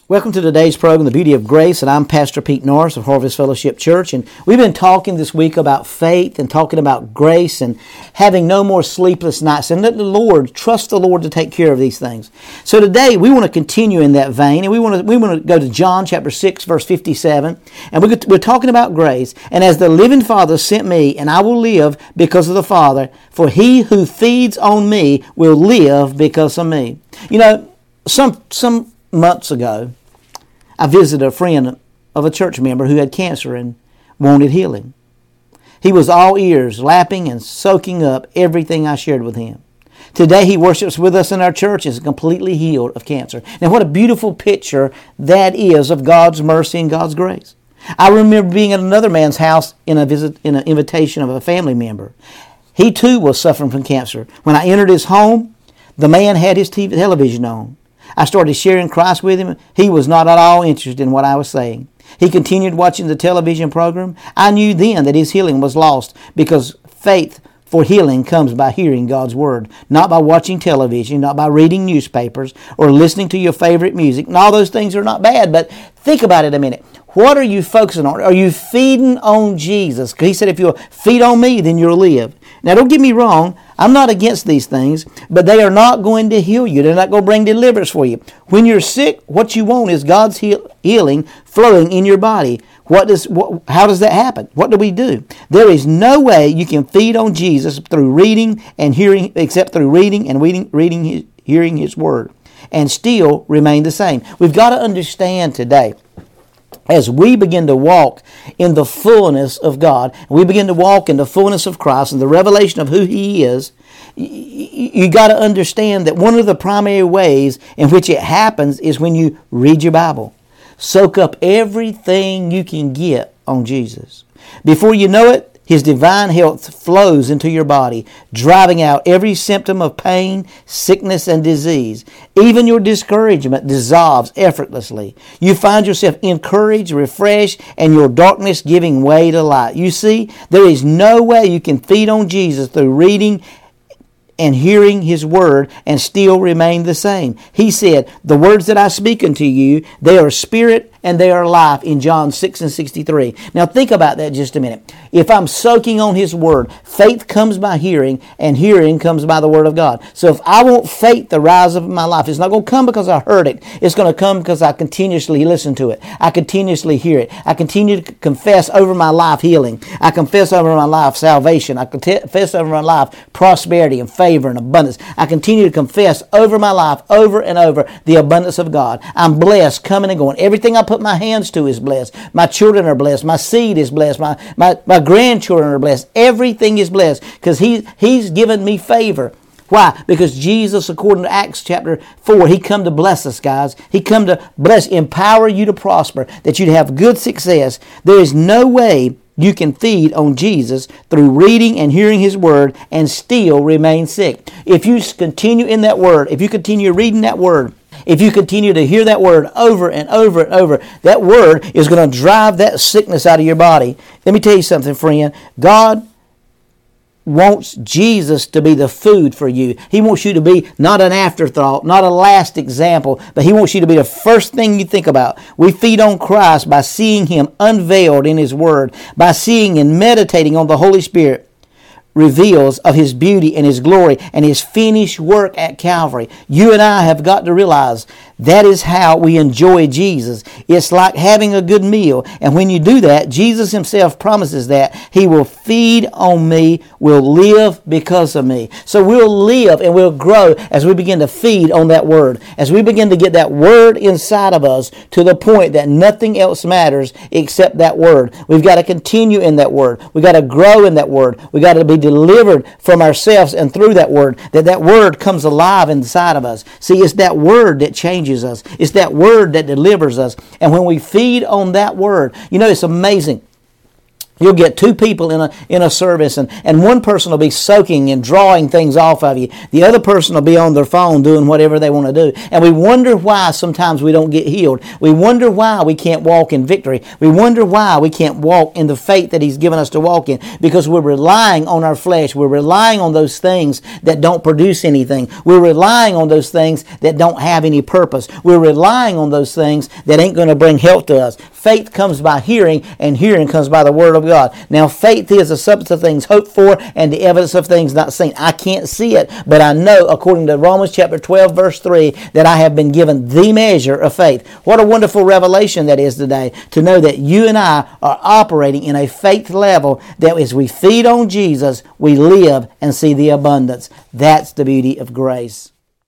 Welcome to today's program, The Beauty of Grace, and I'm Pastor Pete Norris of Harvest Fellowship Church, and we've been talking this week about faith and talking about grace and having no more sleepless nights, and let the Lord, trust the Lord to take care of these things. So today we want to continue in that vein, and we want to go to John chapter 6, verse 57, and we're talking about grace. And as the living Father sent me, and I will live because of the Father, for he who feeds on me will live because of me. You know, some months ago, I visited a friend of a church member who had cancer and wanted healing. He was all ears, lapping and soaking up everything I shared with him. Today he worships with us in our church and is completely healed of cancer. Now what a beautiful picture that is of God's mercy and God's grace. I remember being at another man's house in an invitation of a family member. He too was suffering from cancer. When I entered his home, the man had his television on. I started sharing Christ with him. He was not at all interested in what I was saying. He continued watching the television program. I knew then that his healing was lost because faith for healing comes by hearing God's Word, not by watching television, not by reading newspapers or listening to your favorite music. And all those things are not bad, but think about it a minute. What are you focusing on? Are you feeding on Jesus? Because he said, if you'll feed on me, then you'll live. Now, don't get me wrong. I'm not against these things, but they are not going to heal you. They're not going to bring deliverance for you. When you're sick, what you want is God's healing flowing in your body. How does that happen? What do we do? There is no way you can feed on Jesus through reading and hearing, except through reading and hearing His Word, and still remain the same. We've got to understand today, as we begin to walk in the fullness of God, we begin to walk in the fullness of Christ and the revelation of who He is, you got to understand that one of the primary ways in which it happens is when you read your Bible. Soak up everything you can get on Jesus. Before you know it, His divine health flows into your body, driving out every symptom of pain, sickness, and disease. Even your discouragement dissolves effortlessly. You find yourself encouraged, refreshed, and your darkness giving way to light. You see, there is no way you can feed on Jesus through reading and hearing His Word and still remain the same. He said, the words that I speak unto you, they are spirit and they are life, in John 6 and 63. Now think about that just a minute. If I'm soaking on His Word, faith comes by hearing, and hearing comes by the Word of God. So if I want faith to rise up in my life, it's not going to come because I heard it. It's going to come because I continuously listen to it. I continuously hear it. I continue to confess over my life healing. I confess over my life salvation. I confess over my life prosperity and favor and abundance. I continue to confess over my life over and over the abundance of God. I'm blessed coming and going. Everything I put my hands to is blessed. My children are blessed. My seed is blessed. My grandchildren are blessed. Everything is blessed because He's given me favor. Why? Because Jesus, according to Acts chapter 4, He come to bless us, guys. He come to bless, empower you to prosper, that you'd have good success. There is no way you can feed on Jesus through reading and hearing His Word and still remain sick. If you continue in that Word, if you continue reading that Word, if you continue to hear that Word over and over and over, that Word is going to drive that sickness out of your body. Let me tell you something, friend. God wants Jesus to be the food for you. He wants you to be not an afterthought, not a last example, but He wants you to be the first thing you think about. We feed on Christ by seeing Him unveiled in His Word, by seeing and meditating on the Holy Spirit reveals of His beauty and His glory and His finished work at Calvary. You and I have got to realize that is how we enjoy Jesus. It's like having a good meal. And when you do that, Jesus Himself promises that He will feed on me, will live because of me. So we'll live and we'll grow as we begin to feed on that Word. As we begin to get that Word inside of us to the point that nothing else matters except that Word. We've got to continue in that Word. We've got to grow in that Word. We've got to be delivered from ourselves and through that Word, that Word comes alive inside of us. See, it's that Word that changes us. It's that Word that delivers us. And when we feed on that Word, you know, it's amazing. You'll get two people in a service, and one person will be soaking and drawing things off of you. The other person will be on their phone doing whatever they want to do. And we wonder why sometimes we don't get healed. We wonder why we can't walk in victory. We wonder why we can't walk in the faith that He's given us to walk in. Because we're relying on our flesh. We're relying on those things that don't produce anything. We're relying on those things that don't have any purpose. We're relying on those things that ain't going to bring help to us. Faith comes by hearing, and hearing comes by the Word of God. Now, faith is the substance of things hoped for and the evidence of things not seen. I can't see it, but I know, according to Romans chapter 12, verse 3, that I have been given the measure of faith. What a wonderful revelation that is today, to know that you and I are operating in a faith level that as we feed on Jesus, we live and see the abundance. That's the beauty of grace.